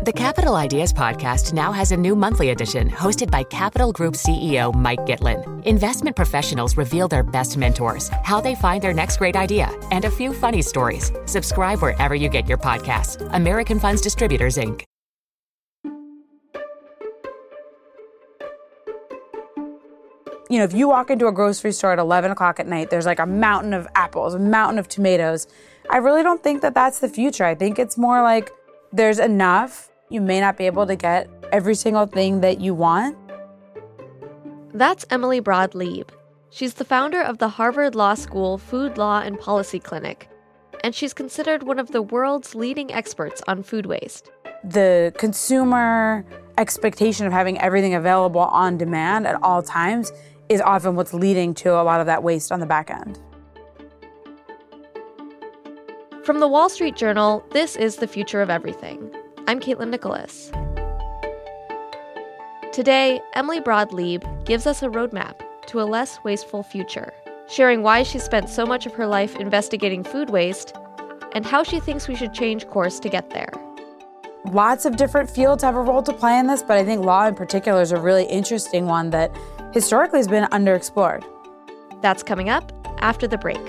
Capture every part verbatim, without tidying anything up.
The Capital Ideas Podcast now has a new monthly edition hosted by Capital Group C E O Mike Gitlin. Investment professionals reveal their best mentors, how they find their next great idea, and a few funny stories. Subscribe wherever you get your podcasts. American Funds Distributors, Incorporated. You know, if you walk into a grocery store at eleven o'clock at night, there's like a mountain of apples, a mountain of tomatoes. I really don't think that that's the future. I think it's more like there's enough. You may not be able to get every single thing that you want. That's Emily Broad Lieb. She's the founder of the Harvard Law School Food Law and Policy Clinic, and she's considered one of the world's leading experts on food waste. The consumer expectation of having everything available on demand at all times is often what's leading to a lot of that waste on the back end. From the Wall Street Journal, this is The Future of Everything. I'm Caitlin Nicholas. Today, Emily Broad Lieb gives us a roadmap to a less wasteful future, sharing why she spent so much of her life investigating food waste and how she thinks we should change course to get there. Lots of different fields have a role to play in this, but I think law in particular is a really interesting one that historically has been underexplored. That's coming up after the break.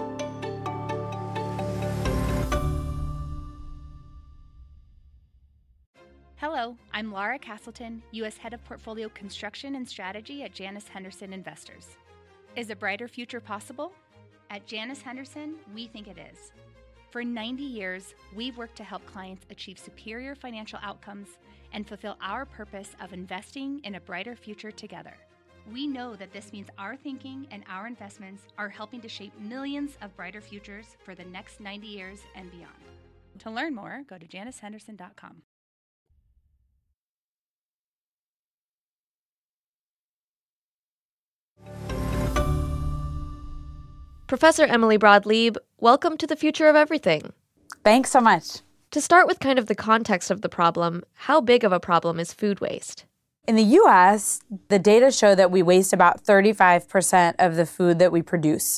Hello, I'm Laura Castleton, U S Head of Portfolio Construction and Strategy at Janus Henderson Investors. Is a brighter future possible? At Janus Henderson, we think it is. For ninety years, we've worked to help clients achieve superior financial outcomes and fulfill our purpose of investing in a brighter future together. We know that this means our thinking and our investments are helping to shape millions of brighter futures for the next ninety years and beyond. To learn more, go to janus henderson dot com. Professor Emily Broad Lieb, welcome to The Future of Everything. Thanks so much. To start with kind of the context of the problem, how big of a problem is food waste? In the U S, the data show that we waste about thirty-five percent of the food that we produce.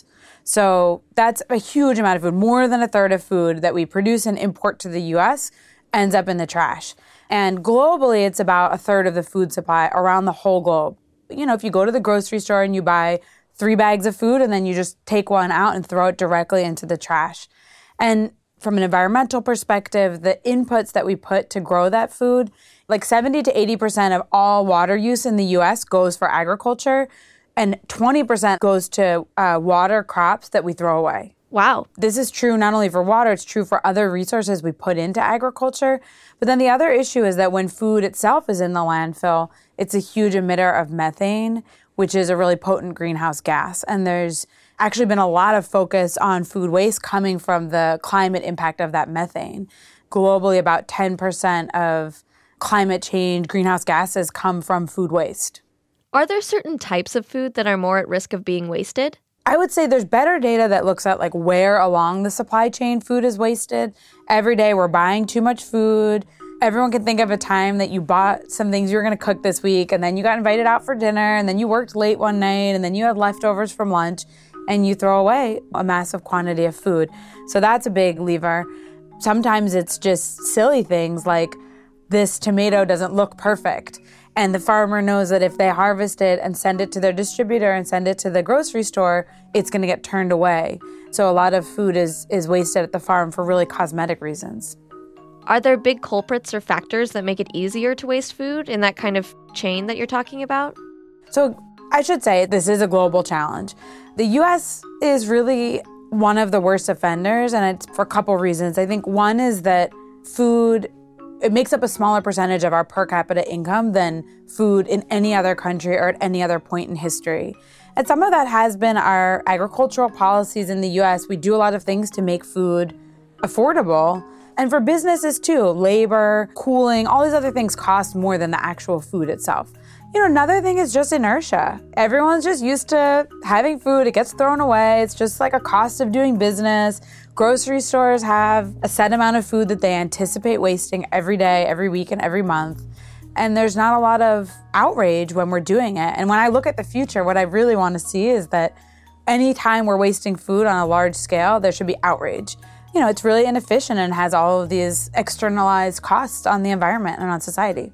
So that's a huge amount of food. More than a third of food that we produce and import to the U S ends up in the trash. And globally, it's about a third of the food supply around the whole globe. You know, if you go to the grocery store and you buy three bags of food and then you just take one out and throw it directly into the trash. And from an environmental perspective, the inputs that we put to grow that food, like seventy to eighty percent of all water use in the U S goes for agriculture, and twenty percent goes to uh, water crops that we throw away. Wow. This is true not only for water, it's true for other resources we put into agriculture. But then the other issue is that when food itself is in the landfill, it's a huge emitter of methane, which is a really potent greenhouse gas. And there's actually been a lot of focus on food waste coming from the climate impact of that methane. Globally, about ten percent of climate change greenhouse gases come from food waste. Are there certain types of food that are more at risk of being wasted? I would say there's better data that looks at like where along the supply chain food is wasted. Every day we're buying too much food. Everyone can think of a time that you bought some things you were going to cook this week, and then you got invited out for dinner, and then you worked late one night, and then you had leftovers from lunch, and you throw away a massive quantity of food. So that's a big lever. Sometimes it's just silly things like this tomato doesn't look perfect, and the farmer knows that if they harvest it and send it to their distributor and send it to the grocery store, it's going to get turned away. So a lot of food is, is wasted at the farm for really cosmetic reasons. Are there big culprits or factors that make it easier to waste food in that kind of chain that you're talking about? So I should say this is a global challenge. The U S is really one of the worst offenders, and it's for a couple reasons. I think one is that food, it makes up a smaller percentage of our per capita income than food in any other country or at any other point in history. And some of that has been our agricultural policies in the U S. We do a lot of things to make food affordable. And for businesses too, labor, cooling, all these other things cost more than the actual food itself. You know, another thing is just inertia. Everyone's just used to having food. It gets thrown away. It's just like a cost of doing business. Grocery stores have a set amount of food that they anticipate wasting every day, every week, and every month. And there's not a lot of outrage when we're doing it. And when I look at the future, what I really want to see is that anytime we're wasting food on a large scale, there should be outrage. you know, it's really inefficient and has all of these externalized costs on the environment and on society.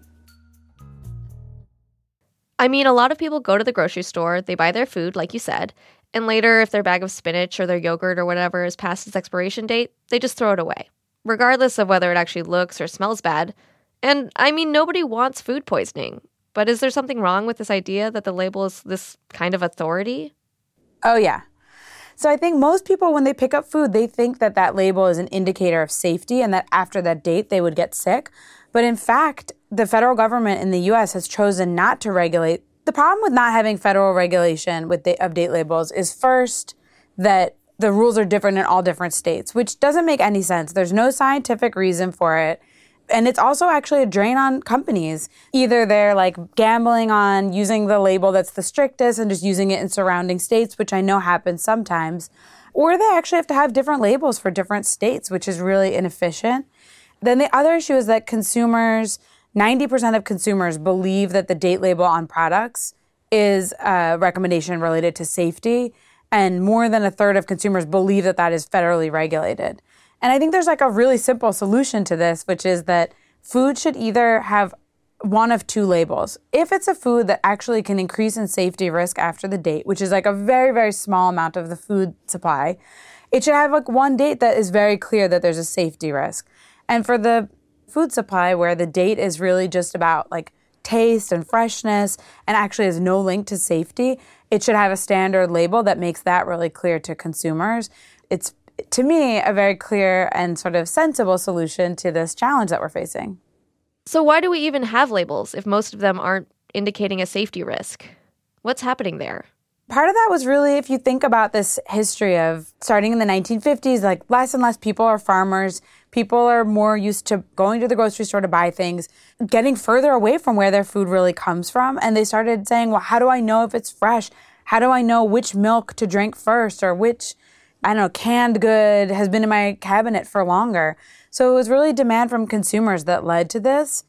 I mean, a lot of people go to the grocery store, they buy their food, like you said, and later, if their bag of spinach or their yogurt or whatever is past its expiration date, they just throw it away, regardless of whether it actually looks or smells bad. And I mean, nobody wants food poisoning. But is there something wrong with this idea that the label is this kind of authority? Oh, yeah. So I think most people, when they pick up food, they think that that label is an indicator of safety and that after that date, they would get sick. But in fact, the federal government in the U S has chosen not to regulate. The problem with not having federal regulation with the, of date labels is first that the rules are different in all different states, which doesn't make any sense. There's no scientific reason for it. And it's also actually a drain on companies. Either they're like gambling on using the label that's the strictest and just using it in surrounding states, which I know happens sometimes, or they actually have to have different labels for different states, which is really inefficient. Then the other issue is that consumers, ninety percent of consumers believe that the date label on products is a recommendation related to safety, and more than a third of consumers believe that that is federally regulated. And I think there's like a really simple solution to this, which is that food should either have one of two labels. If it's a food that actually can increase in safety risk after the date, which is like a very, very small amount of the food supply, it should have like one date that is very clear that there's a safety risk. And for the food supply where the date is really just about like taste and freshness and actually has no link to safety, it should have a standard label that makes that really clear to consumers. It's, to me, a very clear and sort of sensible solution to this challenge that we're facing. So why do we even have labels if most of them aren't indicating a safety risk? What's happening there? Part of that was really, if you think about this history of starting in the nineteen fifties, like less and less people are farmers. People are more used to going to the grocery store to buy things, getting further away from where their food really comes from. And they started saying, well, how do I know if it's fresh? How do I know which milk to drink first or which, I don't know, canned good has been in my cabinet for longer? So it was really demand from consumers that led to this.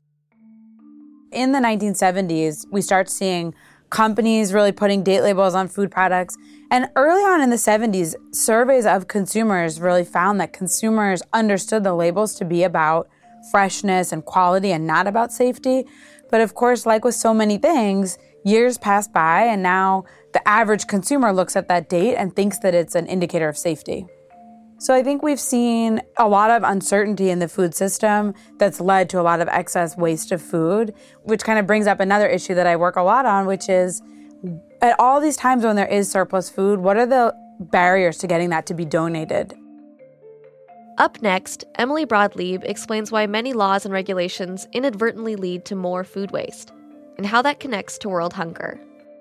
In the nineteen seventies, we start seeing companies really putting date labels on food products. And early on in the seventies, surveys of consumers really found that consumers understood the labels to be about freshness and quality and not about safety. But of course, like with so many things, years pass by and now the average consumer looks at that date and thinks that it's an indicator of safety. So I think we've seen a lot of uncertainty in the food system that's led to a lot of excess waste of food, which kind of brings up another issue that I work a lot on, which is at all these times when there is surplus food, what are the barriers to getting that to be donated? Up next, Emily Broad-Leib explains why many laws and regulations inadvertently lead to more food waste and how that connects to world hunger.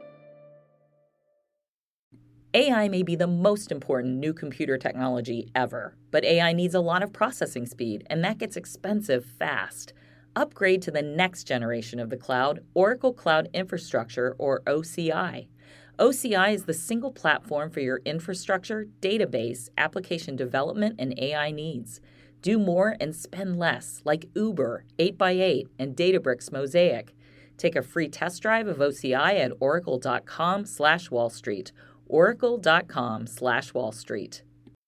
A I may be the most important new computer technology ever, but A I needs a lot of processing speed, and that gets expensive fast. Upgrade to the next generation of the cloud, Oracle Cloud Infrastructure, or O C I. O C I is the single platform for your infrastructure, database, application development, and A I needs. Do more and spend less, like Uber, eight by eight, and Databricks Mosaic. Take a free test drive of O C I at oracle.com slash Wall Street. oracle.com slash Wall Street.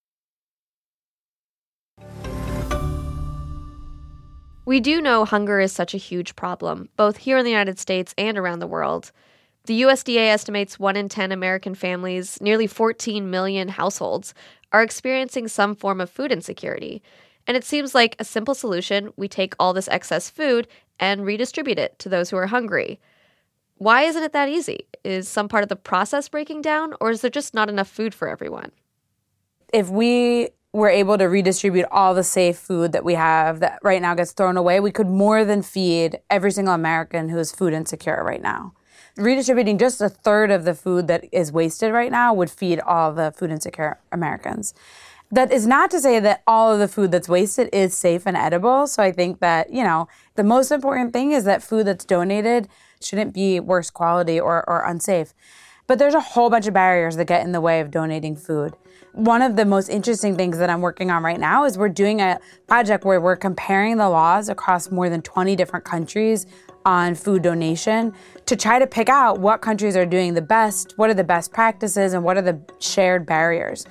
We do know hunger is such a huge problem, both here in the United States and around the world. The U S D A estimates one in ten American families, nearly fourteen million households, are experiencing some form of food insecurity. And it seems like a simple solution: we take all this excess food and redistribute it to those who are hungry. Why isn't it that easy? Is some part of the process breaking down, or is there just not enough food for everyone? If we were able to redistribute all the safe food that we have that right now gets thrown away, we could more than feed every single American who is food insecure right now. Redistributing just a third of the food that is wasted right now would feed all the food insecure Americans. That is not to say that all of the food that's wasted is safe and edible. So I think that, you know, the most important thing is that food that's donated shouldn't be worse quality or, or unsafe. But there's a whole bunch of barriers that get in the way of donating food. One of the most interesting things that I'm working on right now is we're doing a project where we're comparing the laws across more than twenty different countries on food donation to try to pick out what countries are doing the best, what are the best practices, and what are the shared barriers.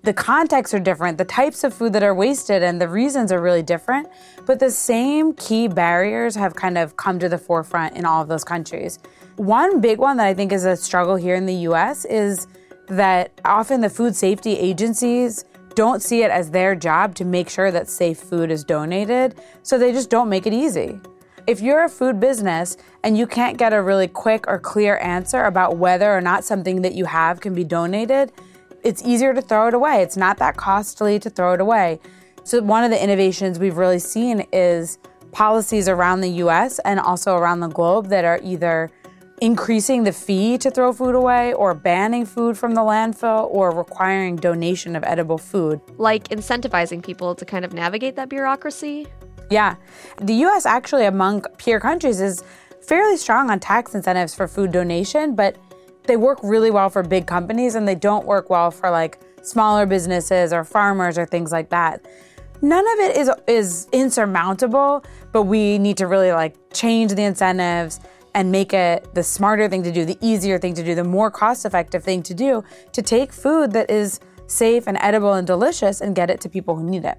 The contexts are different, the types of food that are wasted and the reasons are really different, but the same key barriers have kind of come to the forefront in all of those countries. One big one that I think is a struggle here in the U S is that often the food safety agencies don't see it as their job to make sure that safe food is donated, so they just don't make it easy. If you're a food business and you can't get a really quick or clear answer about whether or not something that you have can be donated, it's easier to throw it away. It's not that costly to throw it away. So one of the innovations we've really seen is policies around the U S and also around the globe that are either increasing the fee to throw food away or banning food from the landfill or requiring donation of edible food. Like incentivizing people to kind of navigate that bureaucracy? Yeah. The U S actually among peer countries is fairly strong on tax incentives for food donation, but they work really well for big companies and they don't work well for like smaller businesses or farmers or things like that. None of it is is insurmountable, but we need to really like change the incentives and make it the smarter thing to do, the easier thing to do, the more cost-effective thing to do to take food that is safe and edible and delicious and get it to people who need it.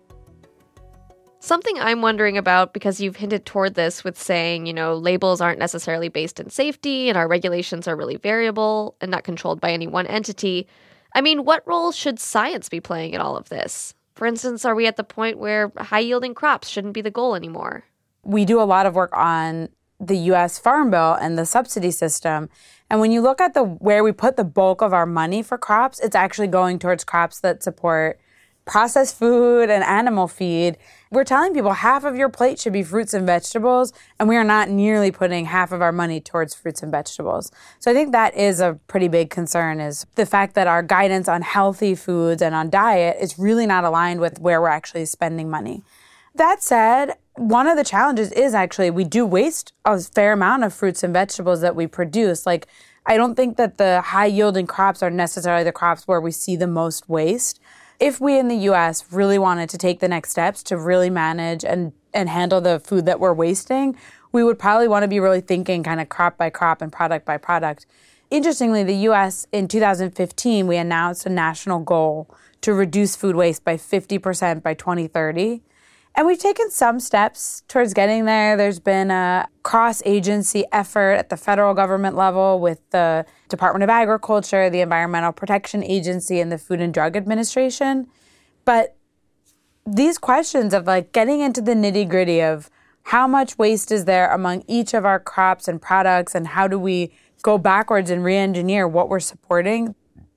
Something I'm wondering about, because you've hinted toward this with saying, you know, labels aren't necessarily based in safety and our regulations are really variable and not controlled by any one entity. I mean, what role should science be playing in all of this? For instance, are we at the point where high-yielding crops shouldn't be the goal anymore? We do a lot of work on the U S Farm Bill and the subsidy system. And when you look at the where we put the bulk of our money for crops, it's actually going towards crops that support processed food and animal feed. We're telling people half of your plate should be fruits and vegetables, and we are not nearly putting half of our money towards fruits and vegetables. So I think that is a pretty big concern, is the fact that our guidance on healthy foods and on diet is really not aligned with where we're actually spending money. That said, one of the challenges is actually we do waste a fair amount of fruits and vegetables that we produce. Like, I don't think that the high-yielding crops are necessarily the crops where we see the most waste. If we in the U S really wanted to take the next steps to really manage and, and handle the food that we're wasting, we would probably want to be really thinking kind of crop by crop and product by product. Interestingly, the U S in two thousand fifteen, we announced a national goal to reduce food waste by fifty percent by twenty thirty. And we've taken some steps towards getting there. There's been a cross-agency effort at the federal government level with the Department of Agriculture, the Environmental Protection Agency, and the Food and Drug Administration. But these questions of like getting into the nitty-gritty of how much waste is there among each of our crops and products and how do we go backwards and re-engineer what we're supporting,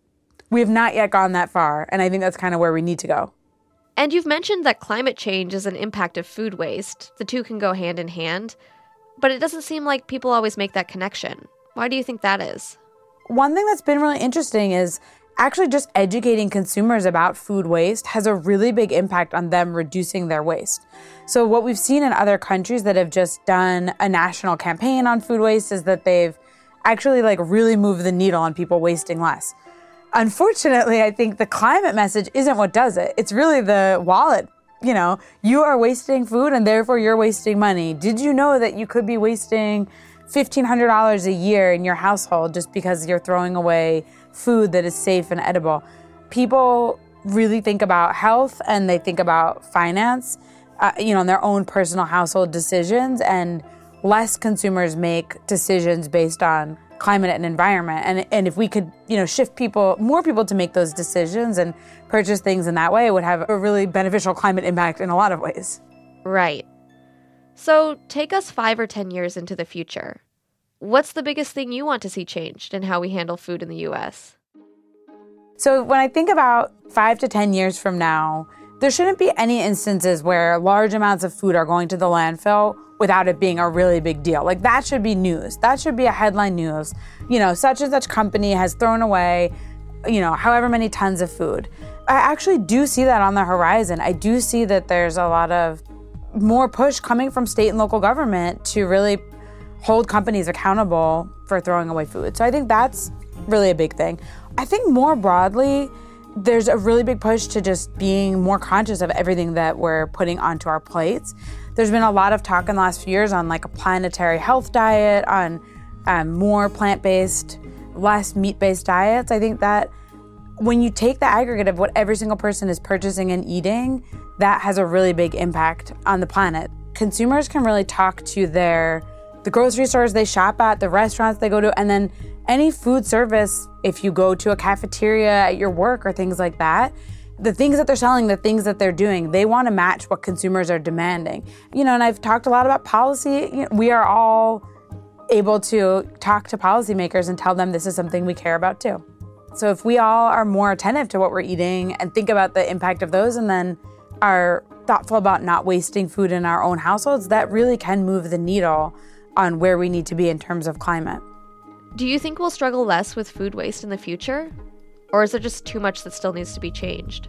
we have not yet gone that far. And I think that's kind of where we need to go. And you've mentioned that climate change is an impact of food waste. The two can go hand in hand. But it doesn't seem like people always make that connection. Why do you think that is? One thing that's been really interesting is actually just educating consumers about food waste has a really big impact on them reducing their waste. So what we've seen in other countries that have just done a national campaign on food waste is that they've actually like really moved the needle on people wasting less. Unfortunately, I think the climate message isn't what does it. It's really the wallet. You know, you are wasting food and therefore you're wasting money. Did you know that you could be wasting fifteen hundred dollars a year in your household just because you're throwing away food that is safe and edible? People really think about health and they think about finance, uh, you know, in their own personal household decisions, and less consumers make decisions based on climate and environment. And and if we could, you know, shift people, more people to make those decisions and purchase things in that way, it would have a really beneficial climate impact in a lot of ways. Right. So take us five or ten years into the future. What's the biggest thing you want to see changed in how we handle food in the U S? So when I think about five to ten years from now, there shouldn't be any instances where large amounts of food are going to the landfill without it being a really big deal. Like, that should be news. That should be a headline news. You know, such and such company has thrown away, you know, however many tons of food. I actually do see that on the horizon. I do see that there's a lot of more push coming from state and local government to really hold companies accountable for throwing away food. So I think that's really a big thing. I think more broadly, there's a really big push to just being more conscious of everything that we're putting onto our plates. There's been a lot of talk in the last few years on like a planetary health diet, on um, more plant-based, less meat-based diets. I think that when you take the aggregate of what every single person is purchasing and eating, that has a really big impact on the planet. Consumers can really talk to their the grocery stores they shop at, the restaurants they go to, and then any food service, if you go to a cafeteria at your work or things like that, the things that they're selling, the things that they're doing, they want to match what consumers are demanding. You know, and I've talked a lot about policy. You know, we are all able to talk to policymakers and tell them this is something we care about too. So if we all are more attentive to what we're eating and think about the impact of those and then are thoughtful about not wasting food in our own households, that really can move the needle on where we need to be in terms of climate. Do you think we'll struggle less with food waste in the future? Or is there just too much that still needs to be changed?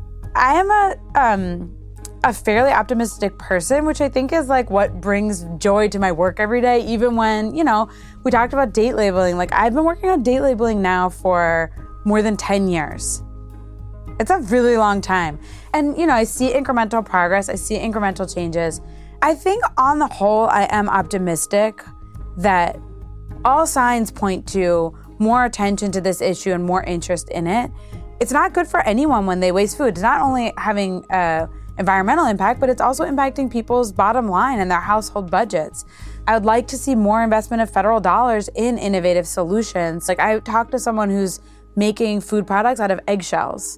I am a um, a fairly optimistic person, which I think is like what brings joy to my work every day, even when, you know, we talked about date labeling. Like I've been working on date labeling now for more than ten years. It's a really long time. And, you know, I see incremental progress. I see incremental changes. I think on the whole, I am optimistic that all signs point to more attention to this issue and more interest in it. It's not good for anyone when they waste food. It's not only having an environmental impact, but it's also impacting people's bottom line and their household budgets. I would like to see more investment of federal dollars in innovative solutions. Like I talked to someone who's making food products out of eggshells.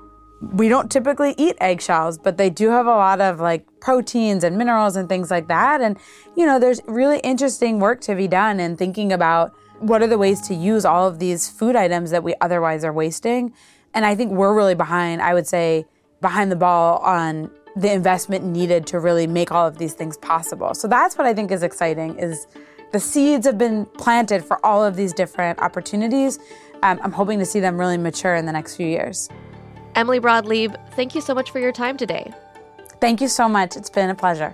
We don't typically eat eggshells, but they do have a lot of like proteins and minerals and things like that. And, you know, there's really interesting work to be done in thinking about what are the ways to use all of these food items that we otherwise are wasting. And I think we're really behind, I would say, behind the ball on the investment needed to really make all of these things possible. So that's what I think is exciting, is the seeds have been planted for all of these different opportunities. Um, I'm hoping to see them really mature in the next few years. Emily Broad Leib, thank you so much for your time today. Thank you so much. It's been a pleasure.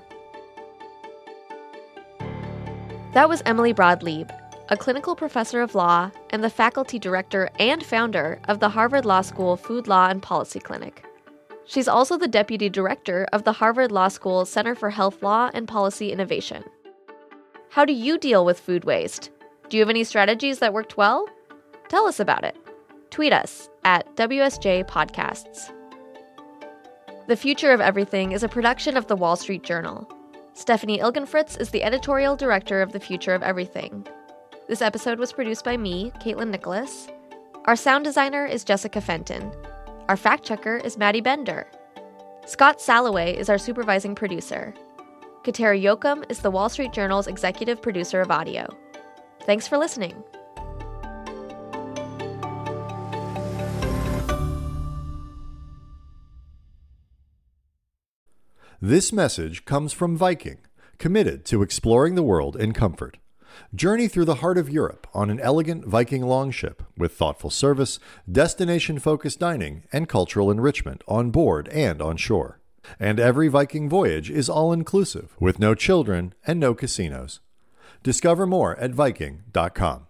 That was Emily Broad Leib, a clinical professor of law and the faculty director and founder of the Harvard Law School Food Law and Policy Clinic. She's also the deputy director of the Harvard Law School Center for Health Law and Policy Innovation. How do you deal with food waste? Do you have any strategies that worked well? Tell us about it. Tweet us at W S J Podcasts. The Future of Everything is a production of The Wall Street Journal. Stephanie Ilgenfritz is the editorial director of The Future of Everything. This episode was produced by me, Caitlin Nicholas. Our sound designer is Jessica Fenton. Our fact checker is Maddie Bender. Scott Salloway is our supervising producer. Kateri Yoakum is The Wall Street Journal's executive producer of audio. Thanks for listening. This message comes from Viking, committed to exploring the world in comfort. Journey through the heart of Europe on an elegant Viking longship with thoughtful service, destination-focused dining, and cultural enrichment on board and on shore. And every Viking voyage is all-inclusive, with no children and no casinos. Discover more at Viking dot com.